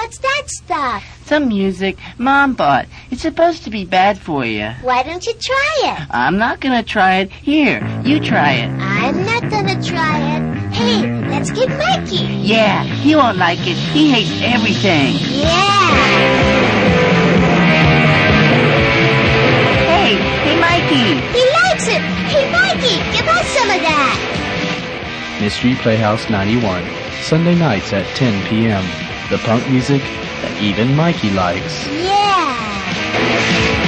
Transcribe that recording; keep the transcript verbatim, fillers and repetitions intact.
What's that stuff? Some music Mom bought. It's supposed to be bad for you. Why don't you try it? I'm not gonna try it. Here, you try it. I'm not gonna try it. Hey, let's get Mikey. Yeah, he won't like it. He hates everything. Yeah. Hey, hey, Mikey. He likes it. Hey, Mikey, give us some of that. Mystery Playhouse ninety-one, Sunday nights at ten p.m. The punk music that even Mikey likes. Yeah.